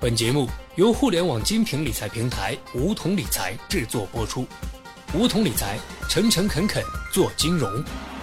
本节目由互联网精品理财平台梧桐理财制作播出。梧桐理财，诚诚恳恳做金融。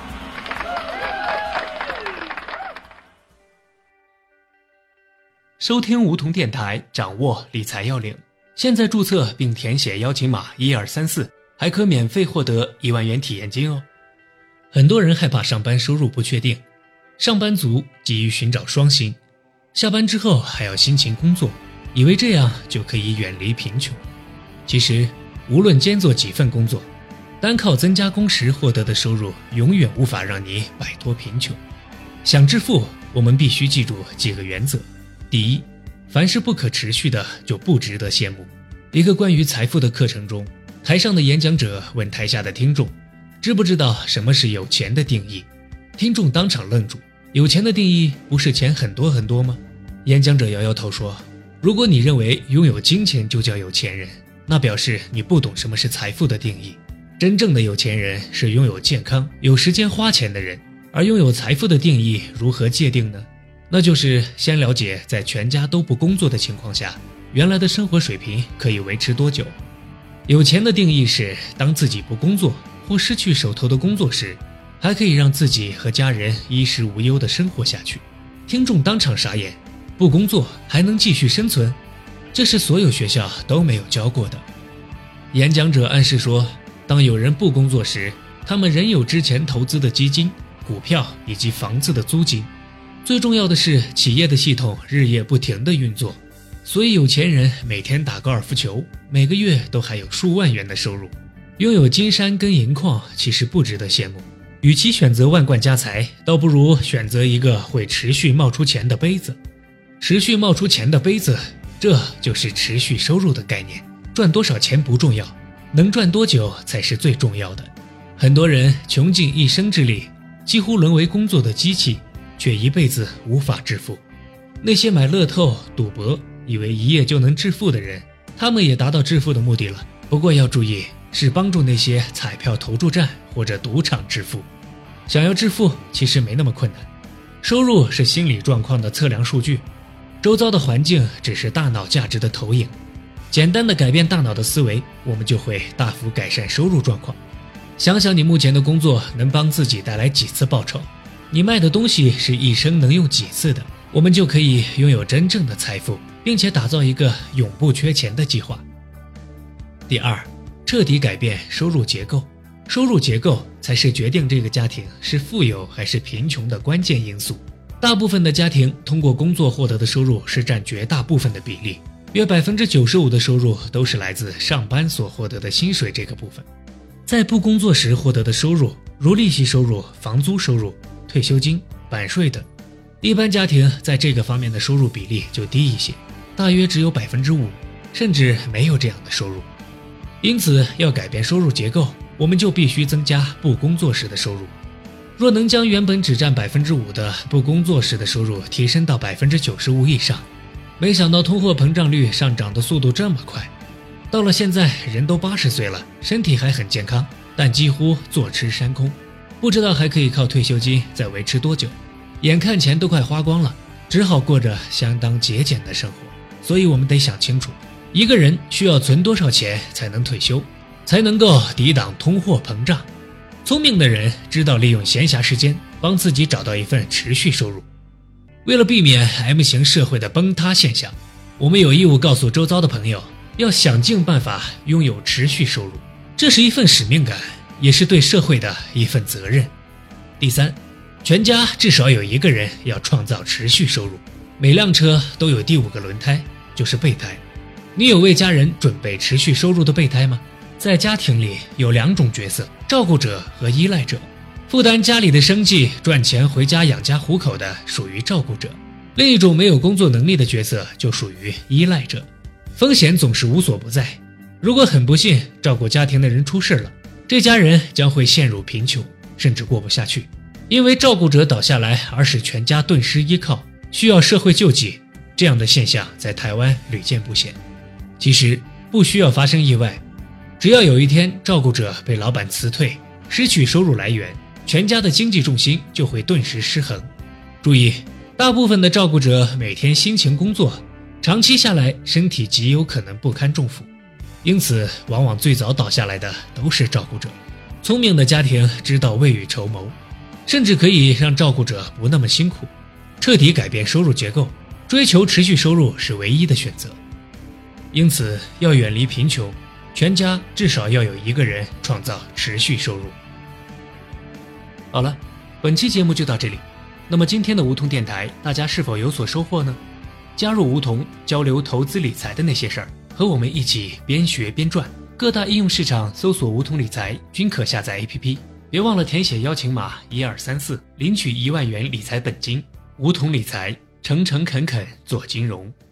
收听梧桐电台，掌握理财要领。现在注册并填写邀请码1234，还可免费获得1万元体验金哦。很多人害怕上班收入不确定，上班族急于寻找双薪，下班之后还要辛勤工作，以为这样就可以远离贫穷。其实无论兼做几份工作，单靠增加工时获得的收入永远无法让你摆脱贫穷。想致富，我们必须记住几个原则。第一，凡是不可持续的就不值得羡慕。一个关于财富的课程中，台上的演讲者问台下的听众，知不知道什么是有钱的定义？听众当场愣住，有钱的定义不是钱很多很多吗？演讲者摇摇头说，如果你认为拥有金钱就叫有钱人，那表示你不懂什么是财富的定义。真正的有钱人是拥有健康、有时间花钱的人。而拥有财富的定义如何界定呢？那就是先了解在全家都不工作的情况下，原来的生活水平可以维持多久。有钱的定义是，当自己不工作或失去手头的工作时，还可以让自己和家人衣食无忧地生活下去。听众当场傻眼，不工作还能继续生存？这是所有学校都没有教过的。演讲者暗示说，当有人不工作时，他们仍有之前投资的基金、股票以及房子的租金。最重要的是，企业的系统日夜不停地运作，所以有钱人每天打高尔夫球，每个月都还有数万元的收入。拥有金山跟银矿其实不值得羡慕，与其选择万贯家财，倒不如选择一个会持续冒出钱的杯子。持续冒出钱的杯子，这就是持续收入的概念。赚多少钱不重要，能赚多久才是最重要的。很多人穷尽一生之力，几乎沦为工作的机器，却一辈子无法致富。那些买乐透、赌博，以为一夜就能致富的人，他们也达到致富的目的了。不过要注意，是帮助那些彩票投注站或者赌场致富。想要致富其实没那么困难。收入是心理状况的测量数据，周遭的环境只是大脑价值的投影。简单的改变大脑的思维，我们就会大幅改善收入状况。想想你目前的工作能帮自己带来几次报酬，你卖的东西是一生能用几次的，我们就可以拥有真正的财富，并且打造一个永不缺钱的计划。第二，彻底改变收入结构。收入结构才是决定这个家庭是富有还是贫穷的关键因素。大部分的家庭通过工作获得的收入是占绝大部分的比例，约 95% 的收入都是来自上班所获得的薪水这个部分。在不工作时获得的收入，如利息收入、房租收入、退休金、版税等，一般家庭在这个方面的收入比例就低一些，大约只有 5%， 甚至没有这样的收入。因此要改变收入结构，我们就必须增加不工作时的收入。若能将原本只占 5% 的不工作时的收入提升到 95% 以上，没想到通货膨胀率上涨的速度这么快。到了现在，人都80岁了，身体还很健康，但几乎坐吃山空，不知道还可以靠退休金再维持多久。眼看钱都快花光了，只好过着相当节俭的生活。所以我们得想清楚，一个人需要存多少钱才能退休，才能够抵挡通货膨胀。聪明的人知道利用闲暇时间帮自己找到一份持续收入。为了避免 M 型社会的崩塌现象，我们有义务告诉周遭的朋友，要想尽办法拥有持续收入，这是一份使命感，也是对社会的一份责任。第三，全家至少有一个人要创造持续收入。每辆车都有第5个轮胎，就是备胎。你有为家人准备持续收入的备胎吗？在家庭里有2种角色，照顾者和依赖者。负担家里的生计，赚钱回家养家糊口的属于照顾者，另一种没有工作能力的角色就属于依赖者。风险总是无所不在，如果很不幸照顾家庭的人出事了，这家人将会陷入贫穷，甚至过不下去。因为照顾者倒下来而使全家顿失依靠，需要社会救济，这样的现象在台湾屡见不鲜。其实不需要发生意外，只要有一天照顾者被老板辞退，失去收入来源，全家的经济重心就会顿时失衡。注意，大部分的照顾者每天辛勤工作， 长期下来身体极有可能不堪重负，因此往往最早倒下来的都是照顾者。聪明的家庭知道未雨绸缪，甚至可以让照顾者不那么辛苦，彻底改变收入结构，追求持续收入是唯一的选择。因此要远离贫穷，全家至少要有一个人创造持续收入。好了，本期节目就到这里。那么今天的梧桐电台，大家是否有所收获呢？加入梧桐，交流投资理财的那些事儿，和我们一起边学边赚。各大应用市场搜索梧桐理财均可下载 APP， 别忘了填写邀请码1234，领取1万元理财本金。梧桐理财，诚诚恳恳做金融。